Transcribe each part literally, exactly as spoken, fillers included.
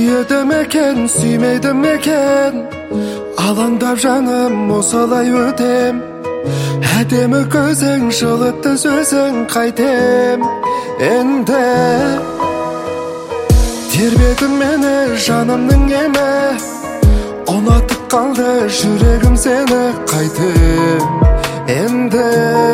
сүйеді екен, сүймейді екен, алаңдап жаным осылай өтем. Әдемі көзің, жылытты сөзің, қайтем енді. Тербедің мені жанымның емі, ұнатып қалды жүрегім сені, қайтем енді,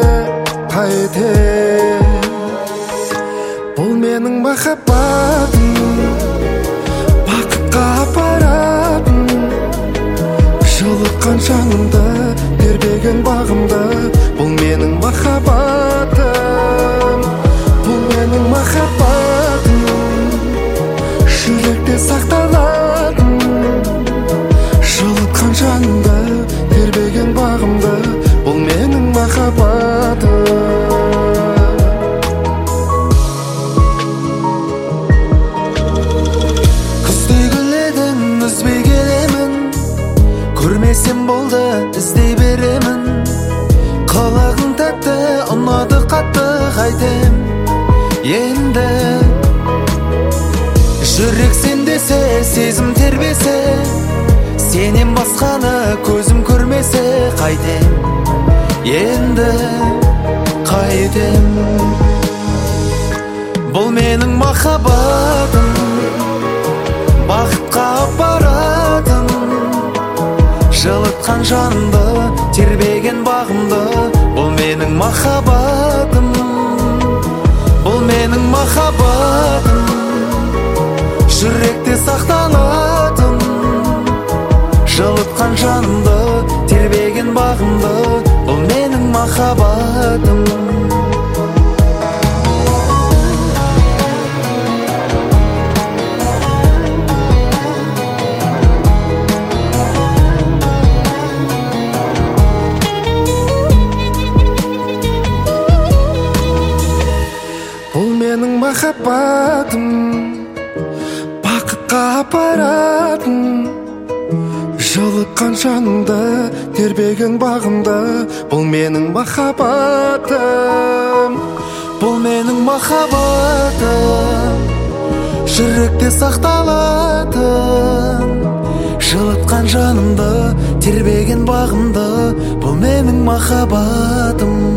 қайтем. Бұл менің махаббатым, бақытқа апаратын, жылытқан жанымды, тербеген бағымды. Бұл менің махаббатым, бұл менің махаббатым, жүректе сақталатын, жылытқан жанымды, тербеген бағымды. Бұл менің махаббатым. Көрмесем болды, іздей беремін, қылығың тәтті, ұнады қатты, қайтем енді. Жүрек сендесе, сезім тербесе, сенен басқаны көзім көрмесе, қайтем енді, қайтем. Бұл менің махаббатым, бақытқа апаратын, жылытқан жанымды, тербеген бағымды. Бұл менің махаббатым, бұл менің махаббатым, жүректе сақталатын, жылытқан жанымды, тербеген бағымды. Бұл менің махаббатым. Менің махаббатым, бақытқа апаратын, жылытқан жанымды, тербеген бағымды. Бұл менің махаббатым, бұл менің махаббатым, жүректе сақталатын, жылытқан жанымды, тербеген бағымды. Бұл менің махаббатым.